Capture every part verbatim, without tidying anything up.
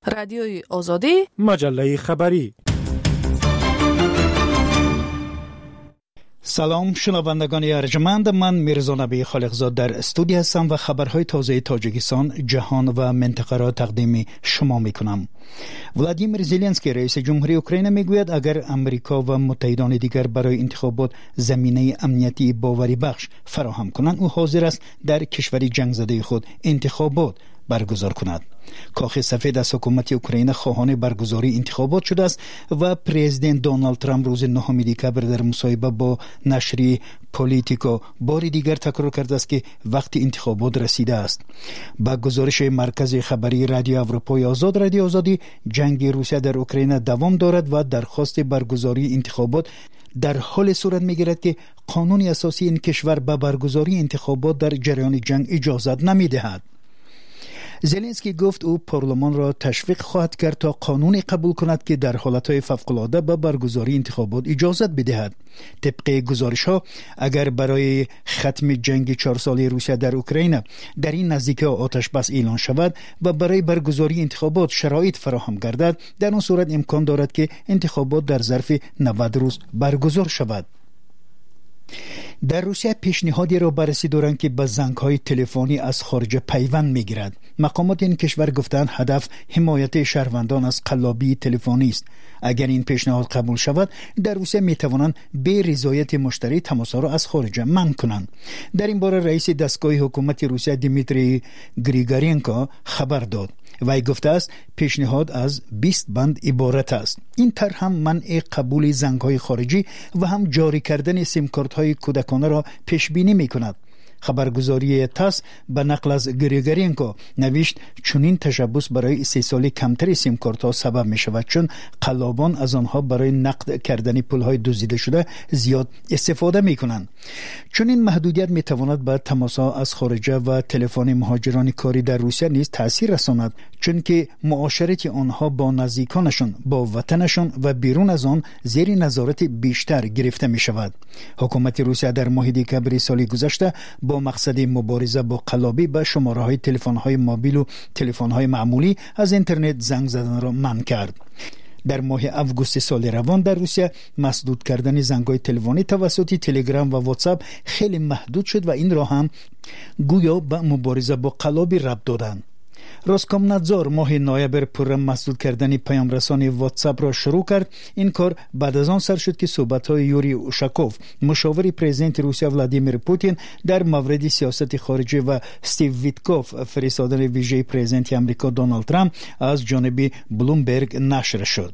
رادیوی آزادی، مجله خبری. سلام شنوندگان ارجمند، من میرزا نبی خالقزاد در استودیو هستم و خبرهای تازه تاجیکستان، جهان و منطقه را تقدیم شما میکنم. ولادیمیر زلنسکی رئیس جمهوری اوکراین میگوید اگر امریکا و متحدان دیگر برای انتخابات زمینه امنیتی باوری بخش فراهم کنند، او حاضر است در کشوری جنگ زده خود انتخابات برگزار کند. کاخ سفید از حکومت اوکراین خواهان برگزاری انتخابات شده است و پرزیدنت دونالد ترامپ روز نهم دکبر در مصاحبه با نشریه پولیتیکو بار دیگر تکرار کرده است که وقت انتخابات رسیده است. با گزارش مرکز خبری رادیو اروپای آزاد، رادیو آزادی، جنگ روسیه در اوکراین دوام دارد و درخواست برگزاری انتخابات در حال صورت میگیرد که قانون اساسی این کشور به برگزاری انتخابات در جریان جنگ اجازه نمیدهد. زلنسکی گفت او پارلمان را تشویق خواهد کرد تا قانونی قبول کند که در حالتهای فوق‌العاده به برگزاری انتخابات اجازه بدهد. طبق گزارش‌ها اگر برای ختم جنگ چهار ساله روسیه در اوکراین در این نزدیکی آتش بس اعلان شود و برای برگزاری انتخابات شرایط فراهم گردد، در آن صورت امکان دارد که انتخابات در ظرف نود روز برگزار شود. در روسیه پیشنهادی را بررسی دارند که به زنگ‌های تلفنی از خارج پیوند می‌گیرد. مقامات این کشور گفتند هدف حمایت شهروندان از قلابی تلفنی است. اگر این پیشنهاد قبول شود، در روسیه می‌توانند به رضایت مشتری تماس‌ها را از خارج منع کنند. در این باره رئیس دستگاه حکومت روسیه دیمیتری گریگورینکو خبر داد. وی گفته است پیشنهاد از بیست بند عبارت است. این طرح هم منع قبول زنگ‌های خارجی و هم جاری کردن سیم کارت‌های کودکانه را پیش بینی می‌کند. خبرگزاری تاس به نقل از گریگورینکو نوشت چنین تشبث برای استحصال کمتر سیم کارت‌ها سبب می‌شود، چون قلابان از آنها برای نقد کردن پول‌های دزدیده شده زیاد استفاده می‌کنند. چنین محدودیت می‌تواند به تماس‌ها از خارجه و تلفن مهاجران کاری در روسیه نیز تأثیر رساند، چون که معاشرت آنها با نزدیکانشان، با وطنشان و بیرون از آن زیر نظارت بیشتر گرفته می‌شود. حکومت روسیه در ماه دکبر سال گذشته با مقصد مبارزه با قلابی به شماره‌های تلفن‌های موبیل و تلفن‌های معمولی از اینترنت زنگ زدن را منع کرد. در ماه اوگوست سال روان در روسیه مسدود کردن زنگ‌های تلفنی توسط تلگرام و واتساپ خیلی محدود شد و این را هم گویا به مبارزه با قلابی ربط دادند. روسکومنادزور ماه نوامبر پر مسدود کردن پیام رسانی واتساپ را شروع کرد. این کار بعد از آن سر شد که صحبت‌های یوری اوشاکوف، مشاور پرزیدنت روسیه ولادیمیر پوتین در مورد سیاست خارجه و استیو ویتکوف، فرستادن ویژه پرزیدنت آمریکا دونالد ترامپ، از جانب بلومبرگ نشر شد.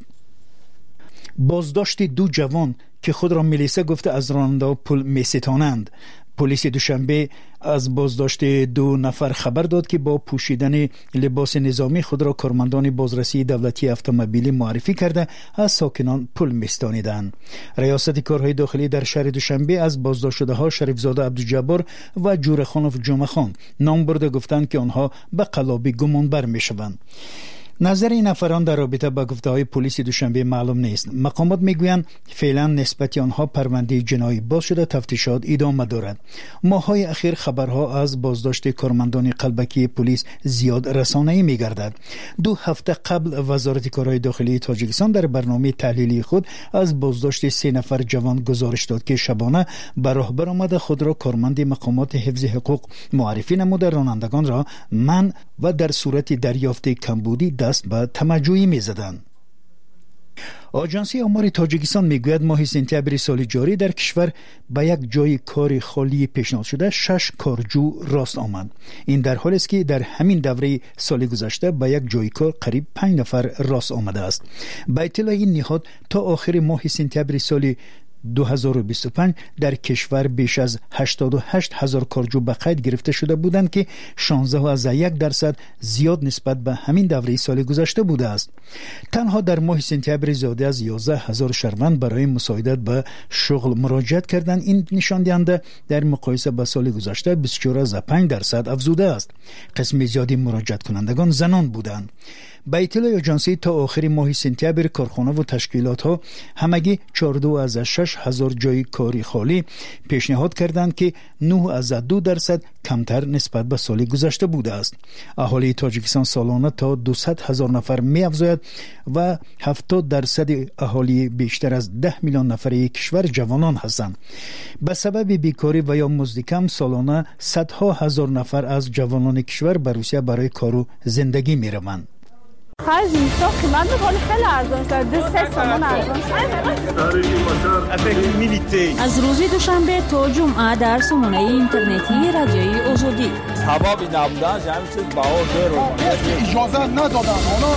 بازداشت دو جوان که خود را میلیسا گفته از راننده پل می‌ستانند. پلیس دوشنبه از بازداشت دو نفر خبر داد که با پوشیدن لباس نظامی خود را کارمندان بازرسی دولتی اتومبیلی معرفی کرده از ساکنان پل می‌ستانیدند. ریاست کارهای داخلی در شهر دوشنبه از بازداشت شده ها شریفزاده عبدالجبار و جورخانوف جمعه خان نام برده گفتند که آنها به قلابی گمانبر می‌شوند. نظر این نفران در رابطه با گفته‌های پلیس دوشنبه معلوم نیست. مقامات میگویند فعلا نسبت آنها پرونده جنایی باز شده، تفتیشات ادامه دارد. ماه‌های اخیر خبرها از بازداشت کارمندان قلبکی پلیس زیاد رسانه‌ای می‌گردد. دو هفته قبل وزارت کارهای داخلی تاجیکستان در برنامه تحلیلی خود از بازداشت سه نفر جوان گزارش داد که شبانه به راه برآمده خود را کارمند مقامات حفظ حقوق معرفی نموده رانندگان را منع و در صورت دریافت کمبودی دست به تمجویی می‌زدند. آژانس آمار تاجیکستان میگوید ماه سپتامبر سال جاری در کشور به یک جای کار خالی پیشنهاد شده شش کارجو راست آمد. این در حالی است که در همین دوره سال گذشته به یک جای کار قریب پنج نفر راست آمده است. به اطلاع این نهاد تا آخر ماه سپتامبر سال دو هزار و بیست و پنج در کشور بیش از هشتاد و هشت هزار کارجو به قید گرفته شده بودند که شانزده و از یک درصد زیاد نسبت به همین دوره سال گذشته بوده است. تنها در ماه سپتامبر زیاده از یازده هزار شهروند برای مساعدت به شغل مراجعت کردند. این نشان دهنده در مقایسه با سال گذشته بیست و چهار و پنج درصد افزوده است. قسم زیادی مراجعت کنندگان زنان بودند. به اطلاع آژانسی تا آخر ماه سپتامبر کارخانه و تشکیلات ها همگی چهارده از شش هزار جای کاری خالی پیشنهاد کردند که نه از دو درصد کمتر نسبت به سال گذشته بوده است. اهالی تاجیکستان سالانه تا دویست هزار نفر می افزاید و هفتاد درصد اهالی بیشتر از ده میلیون نفره کشور جوانان هستند. به سبب بیکاری و یا مزد کم سالانه صدها هزار نفر از جوانان کشور به روسیه برای کار و زندگی می روند. خرج اینستا قیمت حالی خیلی ارزان شد. دو سه سامان ارزان شد. از روز دوشنبه تا جمعه در سامانه اینترنتی رادیوی آزادی. سبب نبودن همین چیز بها زیر اجازه ندادن.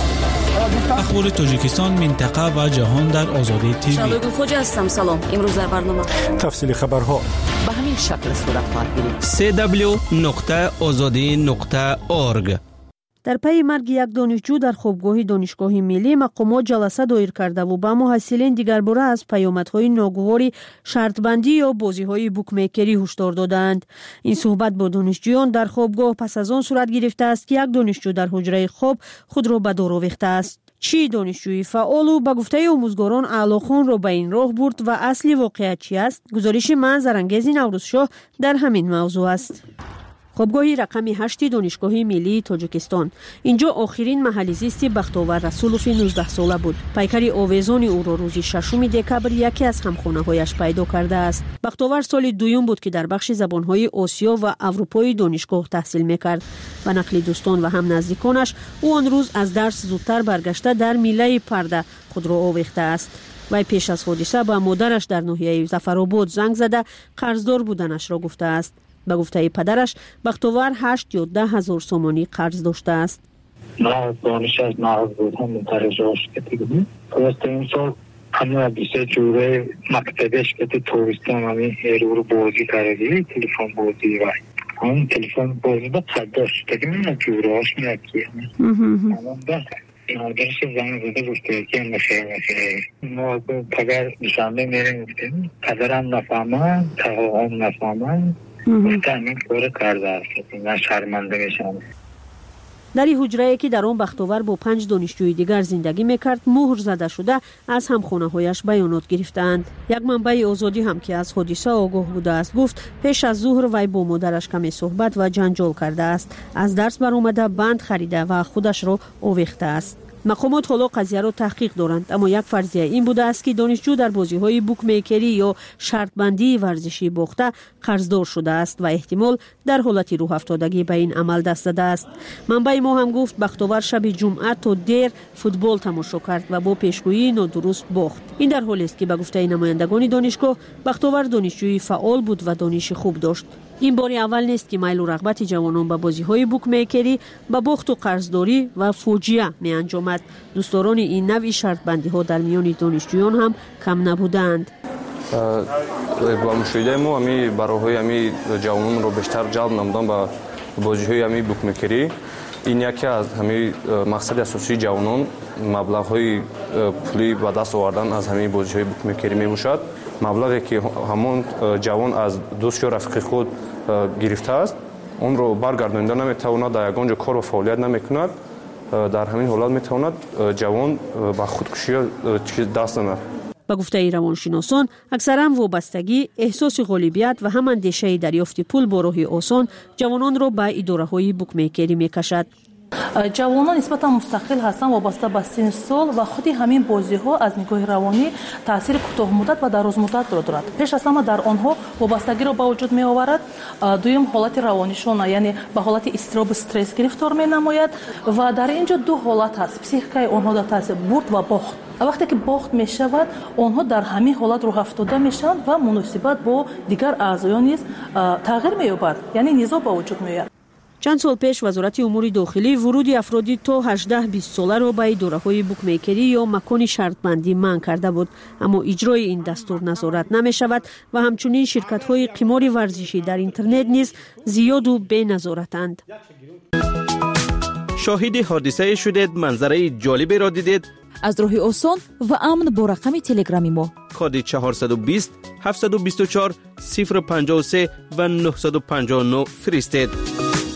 اخبار تاجیکستان، منطقه و جهان در آزادی تیوی. شالوگو خوجا هستم. سلام. امروز در برنامه تفصیل خبرها به همین شکل صورت خواهد گرفت. سی دبلیو نقطه آزادی نقطه اورگ. در پی مرگ یک دانشجو در خوابگاه دانشگاه ملی مقامات جلسه دایر کرده و به محصلین دیگرباره از پیامدهای ناگوار شرطبندی یا بازی‌های بوکمیکری هشدار دادند. این صحبت با دانشجویان در خوابگاه پس از آن صورت گرفته است که یک دانشجو در حجره خواب خود را به دار آویخته است. چی دانشجوی فعال و به گفته آموزگاران اعلاخان را به این راه برد و اصلی واقعیت چی است؟ گزارش من زرانگیز نوروزشاه در همین موضوع است. خوابگاه رقم هشت دانشگاه ملی تاجیکستان. اینجا آخرین محل زیست بختیار رسولوف نوزده ساله بود. پیکر آویزان او را روز ششم دکبر یکی از همخانه‌هایش پیدا کرده است. بختیار سال دوم بود که در بخش زبان‌های آسیا و اروپای دانشگاه تحصیل می‌کرد و نقل دوستان و هم نزدیکانش او آن روز از درس زودتر برگشته در میله پرده خود را آویخته است. وی پیش از حادثه به مادرش در ناحیه ظفرآباد زنگ زده قرضدار بودنش را گفته است. به گفته پدرش بختیار هشت یا ده هزار سومانی قرض داشته است. نه دانش از نقض بود هم مترجاش که دیگه پس این سال همه بیسه جوره مکتبش که توریستان همین هیرو رو بازی کردی تلفن بازی وای هم تلفن بازی با صداش دیگه من جوره هاش میاکی همون ده نادرش زنگ زده گفته که نخیر نخیر ما پدر نشانده میریم گفتیم پدرم نفهمم تا هم نفهمم این کار کرده است من شرمنده میشم. در این حجره که در آن بختیار با پنج دانشجوی دیگر زندگی میکرد مهر زده شده از همخانه هایش بیانات گرفتند. یک منبع آزادی هم که از حادثه آگاه بوده است گفت پیش از ظهر وی با مادرش کمی صحبت و جنجال کرده است. از درس برآمده بند خریده و خودش را آویخته است. مقامات حالا قضیه را تحقیق دارند، اما یک فرضیه این بوده است که دانشجو در بازی‌های بوکمیکری یا شرطبندی ورزشی باخته قرضدار شده است و احتمال در حالت روح افتادگی به این عمل دست داده است. منبع ما هم گفت بختیار شب جمعه تا دیر فوتبال تماشا کرد و با پیشگویی نادرست باخت. این در حالی است که به گفته نمایندگان دانشگاه بختیار دانشجوی فعال بود و دانش خوب داشت. این بار اول نیست که میل و رغبت جوانان به بازی‌های بوکمیکری به باخت و قرضداری و فوجیه می انجامد. دوستداران این نوع شرط بندی ها در میان دانشجویان هم کم نبودند. با مشاهده ما همی برای همی جوانان رو بیشتر جلب نمودن به بازی‌های همی بوکمیکری. این یکی از همی مقصد اساسی جوانان مبلغ‌های پولی به دست آوردن از همی بازی‌های بوکمیکری میباشد. مبلغی که همون جوان از دوست یا رفیق خود گرفته است اون رو برگردانده نمیتواند، در یگان جا کار و فعالیت نمیکند. در همین حالت میتواند جوان به خودکشی دست نمد. به گفته روانشناسان اکثرا وابستگی، احساس غالبیت و هم اندیشه دریافت پول با راه آسان جوانان را به اداره‌های بوکمیکری میکشد. جوانان نسبتا مستقل هستند وابسته به سن سال و خودی همین بازی ها از نگاه روانی تاثیر کوتاه مدت و دراز مدت را دارد. پیش از همه در آنها وابستگی را به وجود می آورد. دوم حالت روانیشان یعنی به حالت اضطراب استرس گرفتار می نماید و در اینجا دو حالت هست. پسیکای آنها در تاثیر برد و باخت. وقتی که باخت می شود آنها در همین حالت روح افتاده میشن و مناسبت با دیگر اعضایان نیز تغییر می یابد، یعنی نزاع به وجود می آید. چند سال پیش وزارت امور داخلی ورود افرادی تا هجده بیست ساله را به اداره‌های بوکمیکری یا مکان شرطبندی منع کرده بود، اما اجرای این دستور نظارت نمی شود و همچنین شرکت‌های قمار ورزشی در اینترنت نیز زیاد و بی نظارتند. شاهد حادثه شدید، منظره جالبی را دیدید؟ از راه آسان و امن با رقم تلگرامی ما کد چهارصد و بیست هفتصد و بیست و چهار صفر پنجاه و سه و نهصد و پنجاه و نه فرستید.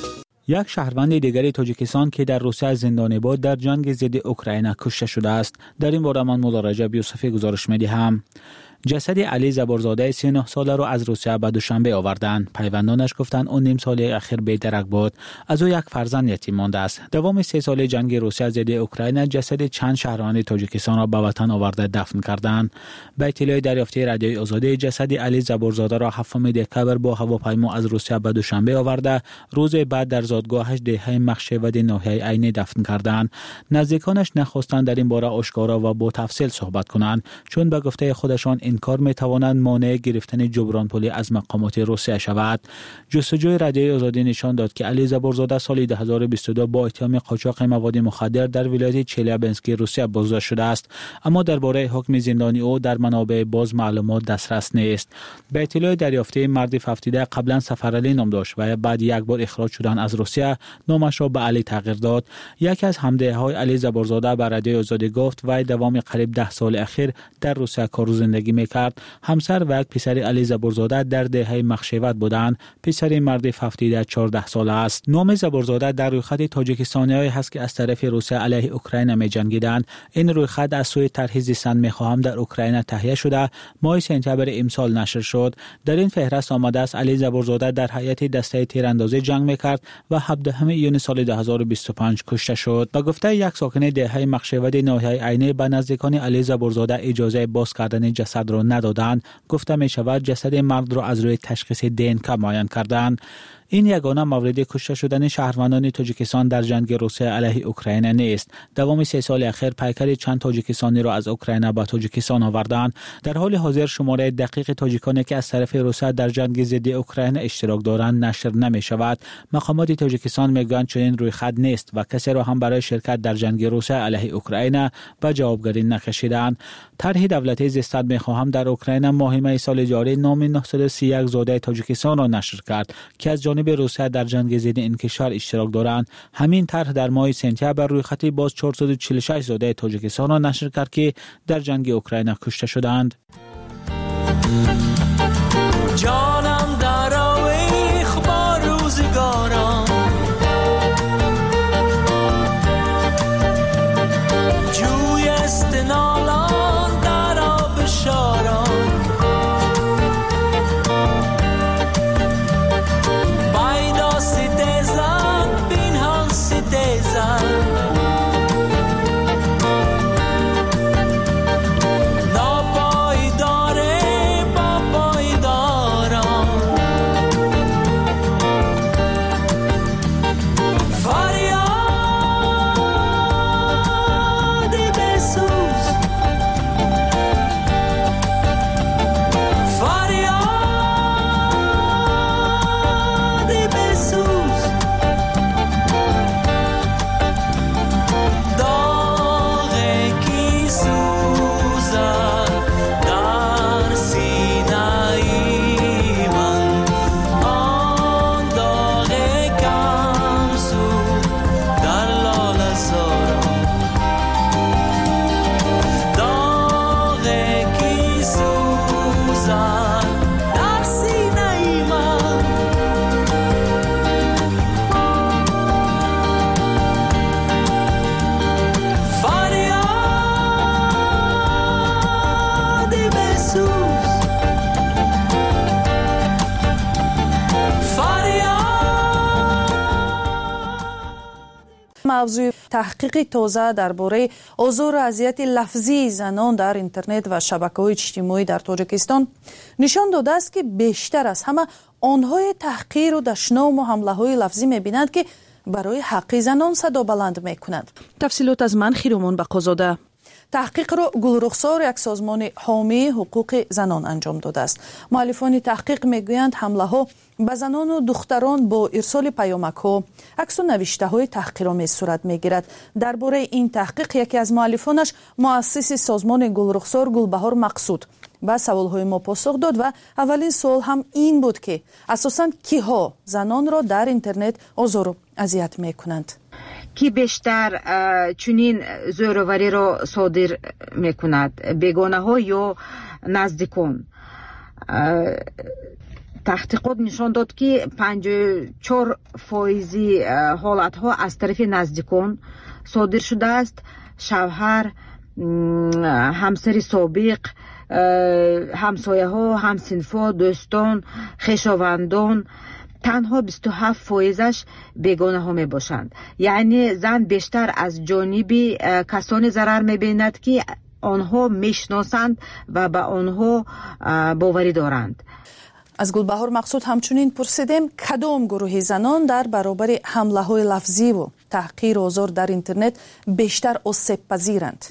یک شهروند دیگری تاجیکستان که در روسیه زندانی بود در جنگ ضد اوکراین کشته شده است. در این باره من مولا رجب یوسفی گزارش می‌دهم. جسد علی زبورزاده سی و نه ساله را از روسیه به دوشنبه آوردند. پیوندانش گفتند اون نیم سال اخیر بی‌درک بود. از او یک فرزند یتیم مانده است. دوام سه ساله جنگ روسیه ضد اوکراین جسد چند شهروند تاجیکستان را به وطن آورده دفن کردند. به اطلاع دریافتی رادیوی آزادی، جسد علی زبورزاده را هفتم دکتبر با هواپیما از روسیه به دوشنبه آورده، روز بعد در زادگاهش دهه مخشود ناحیه عینی دفن کردند. نزدیکانش نخواستند در این باره آشکارا و با تفصیل صحبت کنند، چون به گفته خودشان این کار می توانند مانع گرفتن جبران پولی از مقامات روسیه شود. جستجوی رادیوی آزادی نشان داد که علی زبورزاده سال دو هزار و بیست و دو با اتهام قاچاق مواد مخدر در ولایت چلیابینسک روسیه بازداشت شده است، اما درباره حکم زندانی او در منابع باز معلومات دسترس نیست. به اطلاع دریافتی، مرد هفتاد قبلا سفرعلی نام داشت و بعد یک بار اخراج شدن از روسیه نامش را به علی تغییر داد. یکی از همدههای علی زبورزاده به رادیوی آزادی گفت وی دوام قریب ده سال اخیر در روسیه کار و زندگی میکرد. همسر و یک پسر علی زبورزاده در دهه مخشوت بودند. پسر مرد هفتاد چهارده ساله است. نام زبورزاده در رویخط تاجیکستانی‌هایی هست که از طرف روسیه علیه اوکراین می‌جنگیدند. این رویخط از سوی طرح زیستن می‌خواهم در اوکراین تهیه شده ماه سپتامبر امسال نشر شد. در این فهرست آمده است علی زبورزاده در هیئت دسته تیراندازی جنگ می‌کرد و هفدهم ایون سال دو هزار و بیست و پنج کشته شد. با گفته یک ساکن دهه مخشوت ناحیه عینی، به نزدیکان علی زبورزاده اجازه باز کردن جسد را ندادند. گفته می شود جسد مرد را از روی تشخیص دی ان کی معاین کردند. این یگانه مورد کشته شدن شهروندان تاجیکستان در جنگ روسیه علیه اوکراین نیست. دوام سه سال اخیر پیکر چند تاجیکستانی را از اوکراین به تاجیکستان آوردند. در حال حاضر شماره دقیق تاجیکانی که از طرف روسیه در جنگ ضد اوکراین اشتراک دارند نشر نمی شود. مقامات تاجیکستان میگویند چنین رویخط نیست و کسی را هم برای شرکت در جنگ روسیه علیه اوکراین به جوابگری نکشیدند. طرح دولتی زیستن میخواهم در اوکراین ماه سال جاری نام نهصد و سی و یک زاده تاجیکستان را نشر کرد که از جانب روسیه در جنگ ضد این کشور اشتراک دارند. همین طرح در ماه سپتامبر روی خط باز چهارصد و چهل و شش زاده تاجیکستان را نشر کرد که در جنگ اوکراین کشته شدند. جانم در آویخ با روزگاران، جوی استنالان در آب شاران، بایدا سیدزن بین هم سیدزن، ناپایداره با پایداران، فریادی بسوز، فریادی بسوز، داغ کی سوزد در سینه من، آن داغ کم سوز در لاله زارم، داغ کی سوزد در سینه من. فریادی بسوز، موضوع تحقیق تازه درباره آزار و اذیت لفظی زنان در اینترنت و شبکه‌های اجتماعی در تاجیکستان نشان داده است که بیشتر از همه آنهای تحقیر و دشنام و حمله‌های لفظی می‌بینند که برای حق زنان صدا بلند می‌کنند. تفصیلات از من خیرومان بقازاده. تحقیق را گلرخسار، یک سازمان حامی حقوق زنان انجام داده است. مؤلفان تحقیق میگویند حمله ها به زنان و دختران با ارسال پیامک ها، عکس و نوشته های تحقیرآمیز صورت میگیرد. درباره این تحقیق یکی از مؤلفانش، مؤسس سازمان گلرخسار گلبهار مقصود، به سوال های ما پاسخ داد و اولین سوال هم این بود که اساساً کیها زنان را در اینترنت آزار و اذیت میکنند؟ کی بیشتر چنین زوروری را صادر میکند، بیگانه ها یا نزدیکان؟ تحقیقات نشان داد که پنجاه و چهار درصد حالت ها از طرف نزدیکان صادر شده است. شوهر، همسر سابق، همسایه ها، همسنفا، دوستان، خویشاوندان. تنها بیست و هفت درصدش بیگانه ها می باشند. یعنی زن بیشتر از جانب کسانی ضرر می بیند که آنها میشناسند و به آنها باوری دارند. از گلبهار مقصود همچنین پرسیدیم کدام گروه زنان در برابر حمله های لفظی و تحقیر و آزار در اینترنت بیشتر آسیب پذیرند؟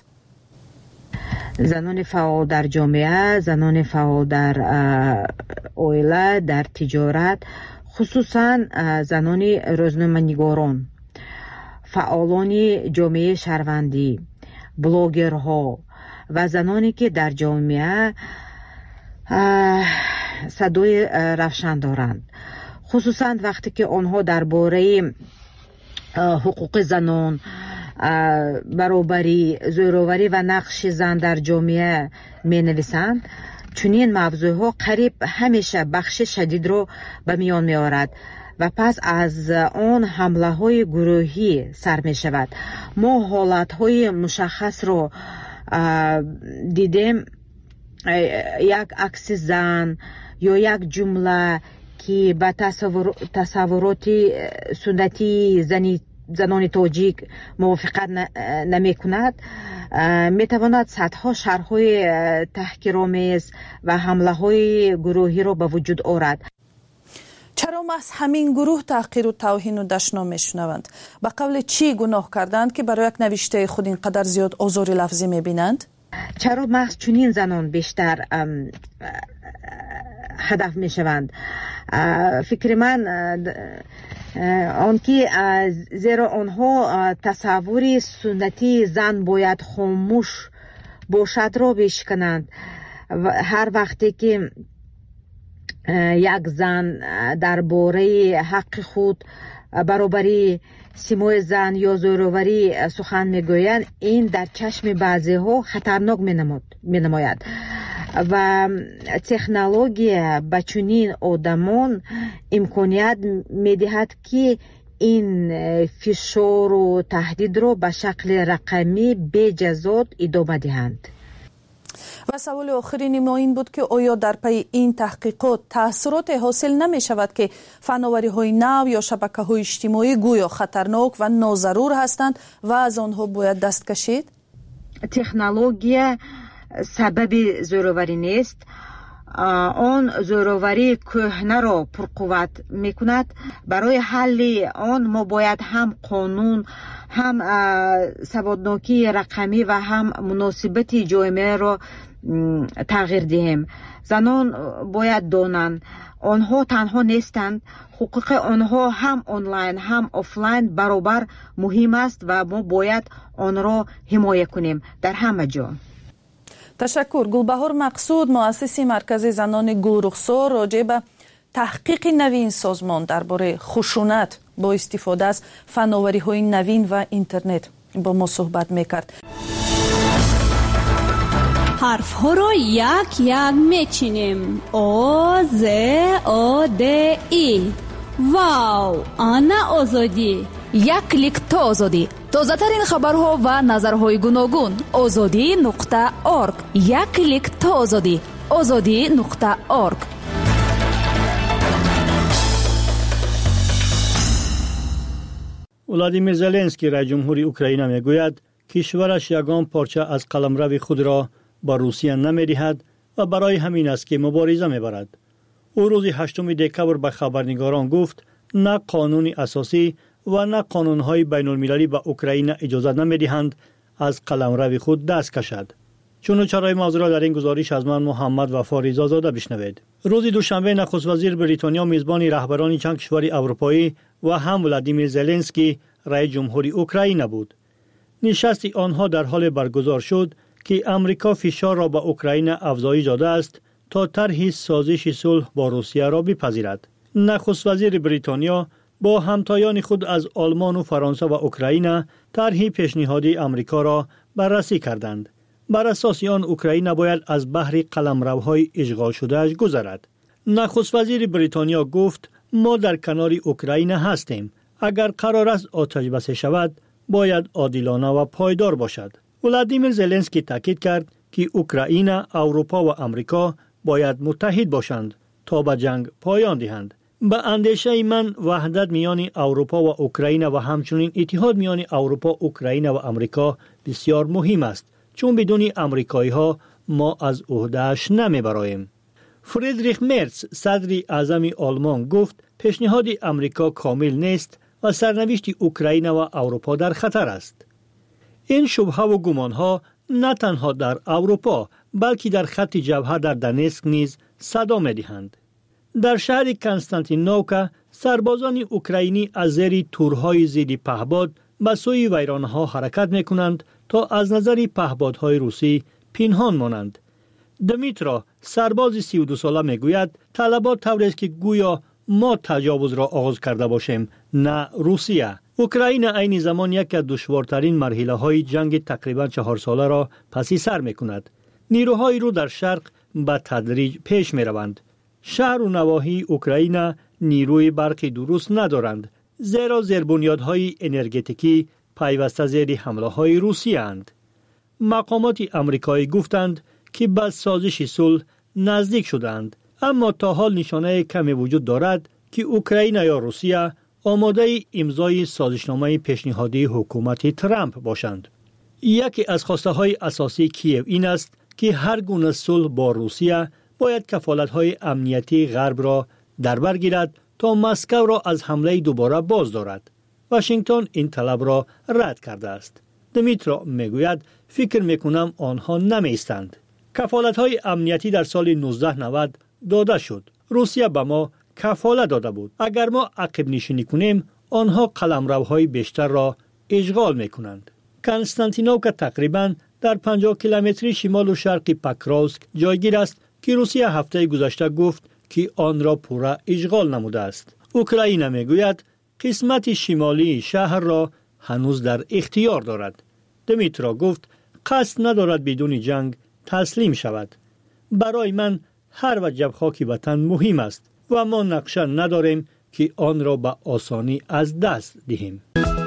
زنان فعال در جامعه، زنان فعال در عائله، در تجارت، خصوصا زنان روزنامه‌نگاران، فعالان جامعه شهروندی، بلاگرها و زنانی که در جامعه صدای روشن دارند، خصوصا وقتی که آنها درباره حقوق زنان، برابری، زوراوری و نقش زن در جامعه می نویسند. چنین موضوعها قریب همیشه بخش شدید رو به میان می آورد و پس از آن حمله های گروهی سر می شود. ما حالت های مشخص رو دیدیم، یک عکس زن یا یک جمله که به تصور، تصورات سنتی زنی زنان تاجیک موافقت نمی کند، می تواند صدها شرح‌های تحقیرآمیز و حمله های گروهی را به وجود آورد. چرا محض همین گروه تحقیر و توهین و دشنام می شنوند؟ به قول چی گناه کردند که برای یک نوشته خود اینقدر زیاد آزار لفظی می بینند؟ چرا محض چنین زنان بیشتر هدف می شوند؟ فکر من آنکه زیرا آنها تصور سنتی زن باید خاموش باشد را بشکنند. هر وقتی که یک زن درباره حق خود، برابری سیمای زن یا زوراوری سخن میگویند، این در چشم بعضی ها خطرناک می نماید و تکنولوژی به چنین آدمان امکانیت میدهد که این فشار و تهدید را به شکل رقمی بجزات ادامه دهند. و سوال آخرین ما این بود که آیا در پی این تحقیقات تأثیرات حاصل نمی شود که فناوری های نو یا شبکه های اجتماعی گویا خطرناک و ناضرور هستند و از آنها باید دست کشید؟ تکنولوژی سبب زوراوری نیست. آن زوراوری کهنه را پرقوت می کند. برای حل آن ما باید هم قانون، هم سوادناکی رقمی و هم مناسبت جامعه را تغییر دهیم. زنان باید دانند آنها تنها نیستند. حقوق آنها هم آنلاین هم آفلاین برابر مهم است و ما باید آن را حمایت کنیم در همه جا. تشکر. گلبهار مقصود، مؤسس مرکز زنان گلرخسار، راجع به تحقیق نوین سازمان درباره خشونت با استفاده از فناوری های نوین و اینترنت با ما صحبت میکرد. حرف ها را یک یک میچینیم. آ ز آ د ای. واو، آنا آزادی. یک کلیک تا آزادی. تازه ترین خبرها و نظرهای گوناگون. آزادی نقطه ارگ. یک کلیک تا آزادی. آزادی نقطه ارگ. ولادیمیر زلنسکی رئیس جمهوری اوکراین میگوید کشورش یگان پارچه از قلمرو خود را با روسیه نمیدهد و برای همین است که مبارزه میبرد. او روز هشتم دکبر به خبرنگاران گفت نه قانون اساسی و نه قانون‌های بین‌المللی به اوکراین اجازه نمی‌دهند از قلمرو خود دست کشد. چون چرای موضوع را در این گزارش از من محمد وفا رضازاده بشنوید. روز دوشنبه نخست وزیر بریتانیا میزبان رهبران چند کشور اروپایی و هم ولادیمیر زلنسکی رئیس جمهوری اوکراین بود. نشست آنها در حال برگزار شد که امریکا فشار را به اوکراین افزایش داده است تا طرح سازش صلح با روسیه را بپذیرد. نخست وزیر بریتانیا با همتایان خود از آلمان و فرانسه و اوکراین طرح پیشنهادی امریکا را بررسی کردند. بر اساس آن اوکراین باید از بحر قلمروهای اشغال شدهش گذرد. نخست وزیر بریتانیا گفت ما در کنار اوکراین هستیم. اگر قرار است آتش بس شود باید عادلانه و پایدار باشد. ولادیمیر زلنسکی تاکید کرد که اوکراین، اروپا و آمریکا باید متحد باشند تا به جنگ پایان دهند. به اندیشه من وحدت میان اروپا و اوکراین و همچنین اتحاد میان اروپا، اوکراین و آمریکا بسیار مهم است، چون بدون آمریکایی ها ما از عهده‌اش نمیبراییم. فریدریخ مرز صدر اعظم آلمان گفت پیشنهاد آمریکا کامل نیست و سرنوشت اوکراین و اروپا در خطر است. این شبهه و گمانها نه تنها در اروپا بلکه در خط جبهه در دنسک نیز صدا می‌دهند. در شهر کنستانتینوکا سربازان اوکراینی از زیر تورهای ضد پهپاد به سوی ویرانه‌ها حرکت می‌کنند تا از نظر پهپادهای روسی پنهان مانند. دمیترا سرباز سی و دو ساله میگوید طلبات طوری است که گویا ما تجاوز را آغاز کرده باشیم، نه روسیه. اوکراین عین زمان یک از دشوارترین مرحله های جنگ تقریبا چهار ساله را پسی سر می کند. نیروهای رو در شرق به تدریج پیش می روند. شهر و نواحی اوکراین نیروی برقی درست ندارند، زیرا زیربنیادهای انرژتیکی پیوسته زیر حمله های روسیه اند. مقامات آمریکایی گفتند که به سازش صلح نزدیک شدند، اما تا حال نشانه کمی وجود دارد که اوکراین یا روسیه آماده امضای سازشنامه پیشنهادی حکومت ترامپ باشند. یکی از خواسته های اساسی کیف این است که هر گونه صلح با روسیه باید کفالت های امنیتی غرب را در بر گیرد تا مسکو را از حمله دوباره باز دارد. واشنگتن این طلب را رد کرده است. دمیترا میگوید فکر میکنم آنها نمیستند. کفالت های امنیتی در سال نوزده نود داده شد. روسیه به ما کفالت داده بود. اگر ما عقب نشینی کنیم آنها قلمروهای بیشتر را اشغال میکنند. کنستانتینوکا تقریباً در پنجاه کیلومتری شمال و شرق پکراوسک جایگیر است که روسیه هفته گذشته گفت که آن را پورا اشغال نموده است. اوکراین میگوید قسمت شمالی شهر را هنوز در اختیار دارد. دمیترا گفت قصد ندارد بدون جنگ تسلیم شود. برای من هر وجب خاک وطن مهم است و ما نقشه نداریم که آن را به آسانی از دست دهیم.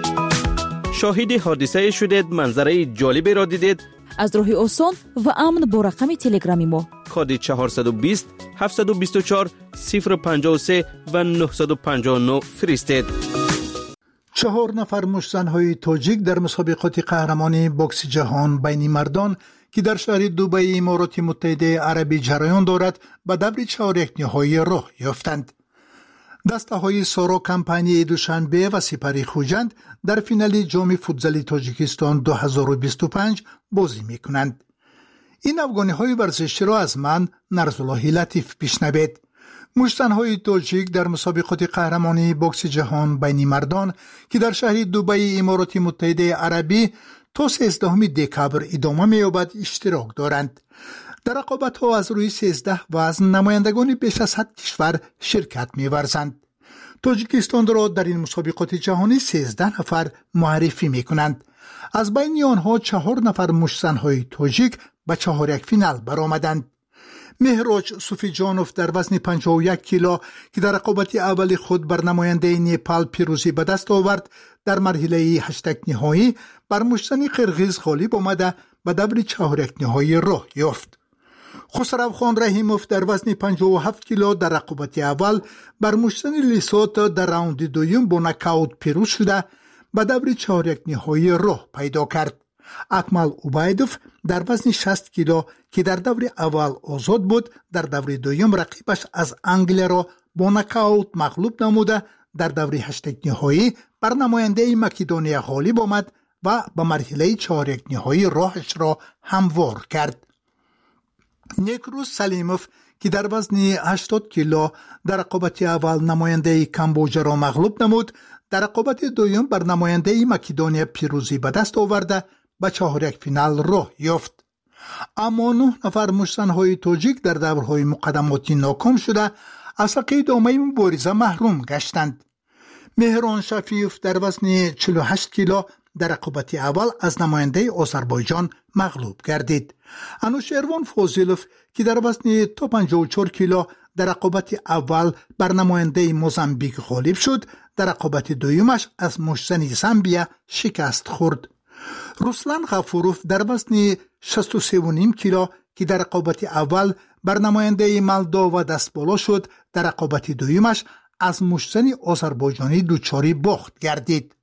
شاهد حادثه شدید، منظره جالبی را دیدید؟ از راه آسان و امن با رقم تلگرامی ما کد چهارصد و بیست هفتصد و بیست و چهار صفر پنجاه و سه و نهصد و پنجاه و نه فرستید. چهار نفر مشت‌زن‌های تاجیک در مسابقات قهرمانی بوکس جهان بین مردان که در شهر دبی امارات متحده عربی جریان دارد به دور چهارده نهایی راه یافتند. دسته های سارا کمپانی دوشنبه و سپری خوجند در فینال جام فوتزال تاجیکستان دو هزار و بیست و پنج بازی می کنند. این افغانی های ورزشی را از من نرزالله لطیف بشنوید. مشت‌زن های تاجیک در مسابقات قهرمانی بوکس جهان بین مردان که در شهر دبی امارات متحده عربی تا سیزدهم دکبر ادامه می‌یابد اشتراک دارند. در رقابت‌ها از روی سیزده وزن نمایندگان بیش از صد کشور شرکت می‌ورزند. تاجیکستان را در این مسابقات جهانی سیزده نفر معرفی می‌کنند. از بین آنها چهار نفر مشت‌زن‌های تاجیک به چهار یک فینال برآمدند. مهراج صوفی جانوف در وزن پنجاه و یک کیلو که در رقابت اول خود بر نماینده نیپال پیروزی به دست آورد، در مرحله هشت نهایی بر مشت‌زن قرغیز غالب آمده به دور چهار یک نهایی راه یافت. خسرو خان رحیموف در وزن پنجاه و هفت کیلو در رقابت اول بر مشت‌زن لیسوت در راوند دوم با نکاوت پیروز شده به دور چهار یک نهایی راه پیدا کرد. اکمل اوبایدوف در وزن شصت کیلو که در دور اول آزاد بود، در دور دوم رقیبش از انگلیا را با نکاوت مغلوب نموده در دور هشت نهایی بر نماینده مکدونیا غالب آمد و به مرحله چهار یک نهایی راهش را هموار کرد. نیکروز سلیموف که در وزن هشتاد کیلو در رقابت اول نماینده کامبوجا را مغلوب نمود، در رقابت دوم بر نماینده مکدونیا پیروزی به دست آورده به چهار یک فینال راه یافت. اما نه نفر مشت‌زن‌های تاجیک در دورهای مقدماتی ناکام شده از حق ادامه مبارزه محروم گشتند. مهران شفیف در وزن چهل و هشت کیلو در رقابت اول از نماینده آذربایجان مغلوب گردید. انوشیروان فاضلوف که در وزن تا پنجاه و چهار کیلو در رقابت اول بر نماینده موزامبیک غالب شد، در رقابت دویمش از مشتزن زامبیا شکست خورد. رسلان غفوروف در وزن شصت و سه و نیم کیلو که در رقابت اول بر نماینده مولداوا دست بالا شد، در رقابت دویمش از مشتزن آذربایجانی دچار باخت گردید.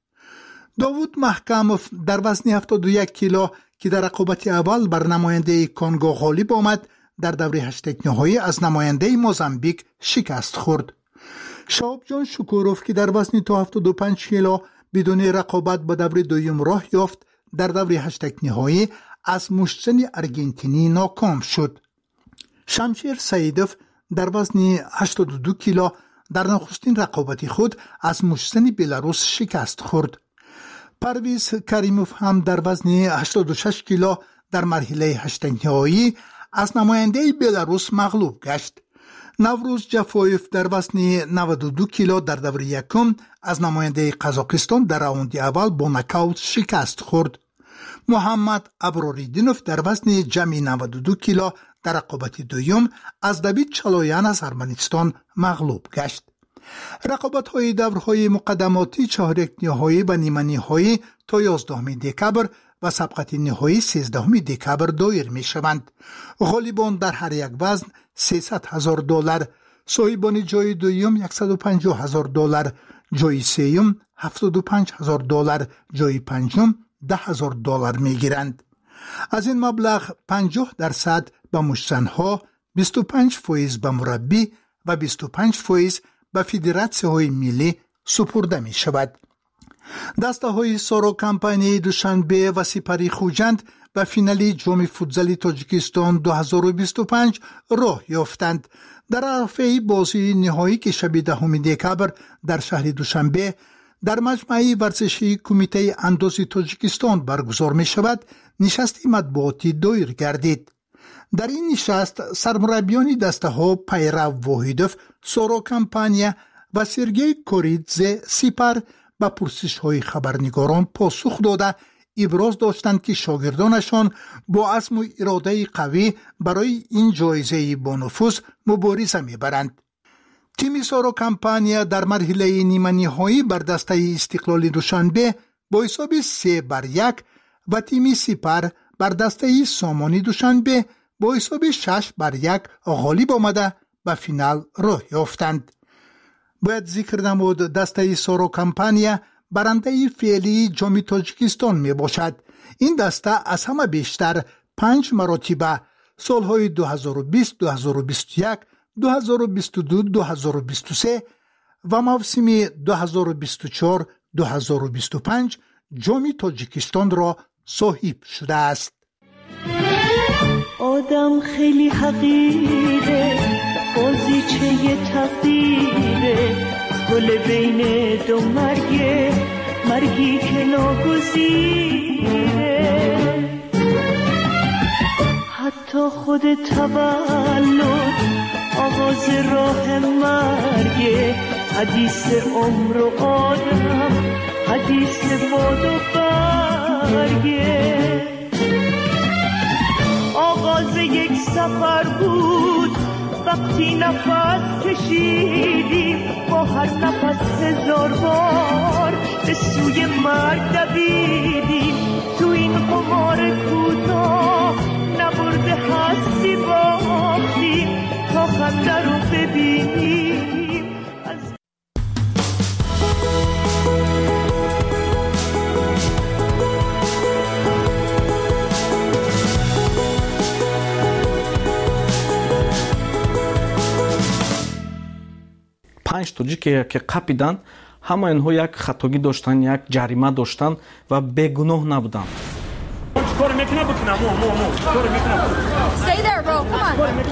داوود محکموف در وزن هفتاد و یک کیلو که در رقابت اول بر نماینده کنگو غالب آمد، در دوره هشت نهایی از نماینده موزامبیک شکست خورد. شهاب جان شکوروف که در وزن تا هفتاد و پنج کیلو بدون رقابت به دوره دوم راه یافت، در دوره هشت نهایی از مشتزن ارژانتینی ناکام شد. شمشیر سعیدوف در وزن هشتاد و دو کیلو در نخستین رقابت خود از مشتزن بلاروس شکست خورد. پرویز کریموف هم در وزن هشتاد و شش کیلو در مرحله هشت نهایی از نماینده بلاروس مغلوب گشت. نوروز جفایف در وزن نود و دو کیلو در دوره یکم از نماینده قزاقستان در راوند اول با نکاوت شکست خورد. محمد ابراریدینوف در وزن جمعی نود و دو کیلو در رقابت دوم از دوید چالویان از ارمنستان مغلوب گشت. رقابت های دورهای مقدماتی چهارک نهایی و نیمه نهایی تا یازدهم دکبر و سبقت نهایی سیزدهم دکبر دایر می شوند. غالبان در هر یک وزن سیصد هزار دلار، صاحبان جای دوم صد و پنجاه هزار دلار، جای سوم هفتاد و پنج هزار دلار، جای پنجم ده هزار دلار می گیرند. از این مبلغ پنجاه درصد به مشتزنها، بیست و پنج فیصد به مربی و بیست و پنج فیصد به فدراسیون های ملی سپرده می شود. دسته های سارا کمپانی دوشنبه و سپری خوجند به فینال جام فوتزال تاجیکستان دو هزار و بیست و پنج راه یافتند. در عرفه بازی نهایی که شب دهم دکبر در شهر دوشنبه در مجمع ورزشی کمیته اندازی تاجیکستان برگزار می شود، نشست مطبوعاتی دایر گردید. در این نشست سرمربیان دسته ها پیرو واحدوف، سارا کمپانیا و سرگئی کوریدزه سپر به پرسش های خبرنگاران پاسخ داده ابراز داشتند که شاگردانشان با عزم و اراده قوی برای این جایزه با نفوذ مبارزه میبرند. تیم سارا کمپانیا در مرحله نیمه نهایی بر دسته استقلال دوشنبه با حساب سه بر یک و تیم سپر بر دسته سامانی دوشنبه با حساب شش بر یک غالب آمده به فینال راه یافتند. باید ذکر نمود دسته سارا کمپانیا برنده فعلی جام تاجیکستان می باشد. این دسته از همه بیشتر پنج مراتبه سالهای دو هزار و بیست، دو هزار و بیست و یک، دو هزار و بیست و دو، دو هزار و بیست و سه و موسم دو هزار و بیست و چهار، دو هزار و بیست و پنج جام تاجیکستان را صاحب شده است. آدم خیلی حقیره، بازیچه تقدیره، گل بین دو مرگه، مرگی که ناگزیره. حتی خود تولد آغاز راه مرگه، حدیث عمر و آدم، حدیث باد و برگه. آغاز یک سفر بود وقتی نفس کشیدیم، با هر نفس هزار بار به سوی مرگ دویدیم. تو این قمار کوتاه نبرده هستی باختیم تا خنده رو ببینیم. پنج توجیه که قپیدن، همه اینها یک خطاگی داشتن، یک جریمه داشتن و بگناه نبودن. کار میکنه بکنه مو مو مو کار میکنه. Stay there, bro. Come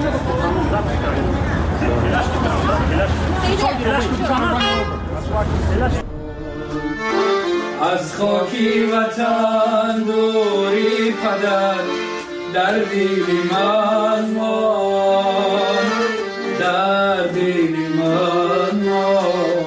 on. از خاکی وطن دوری پدر در دل من مان، در دل من مان.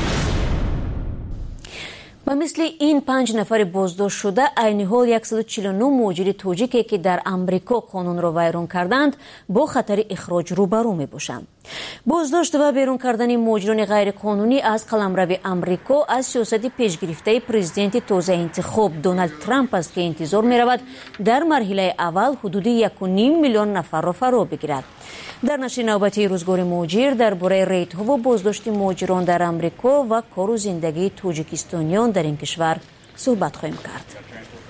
و مثل این پنج نفر بازداشت شده عین حال صد و چهل و نه مهاجر تاجیکی که در امریکا قانون را ویران کردند با خطر اخراج روبرو می باشند. بازداشت و بیرون کردن مهاجران غیرقانونی از قلمرو امریکا از سیاست پیشگرفته پرزیدنت تازه انتخاب دونالد ترامپ است که انتظار می رود در مرحله اول حدود یک و نیم میلیون نفر را فرا بگیرد. در نشر نوبتی روزگار مهاجر درباره ریت‌ها و بازداشت مهاجران در امریکا و کار و زندگی تاجیکستانیان در این کشور صحبت خواهیم کرد.